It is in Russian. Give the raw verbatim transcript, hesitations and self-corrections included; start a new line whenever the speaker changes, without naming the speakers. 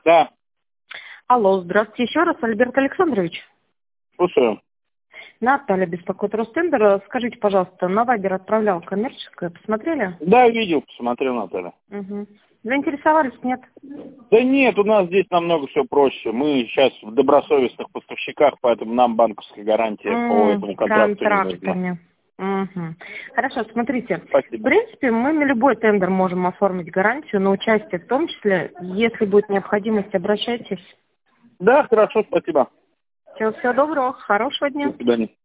Да,
Алло, здравствуйте еще раз, Альберт Александрович.
слушаю.
Наталья беспокоит Ростендер. Скажите, пожалуйста, на Вайбер отправлял коммерческое, посмотрели?
Да, видел, посмотрел, Наталья.
Угу. Заинтересовались, нет?
Да нет, у нас здесь намного все проще. Мы сейчас в добросовестных поставщиках, поэтому нам банковская гарантия
М,
по этому контракту не нужна.
контрактами. Угу. Хорошо, смотрите. В
Спасибо.
принципе, мы на любой тендер можем оформить гарантию, на участие в том числе. Если будет необходимость, обращайтесь.
Да, хорошо, спасибо.
Всего, всего доброго, хорошего дня.
До свидания.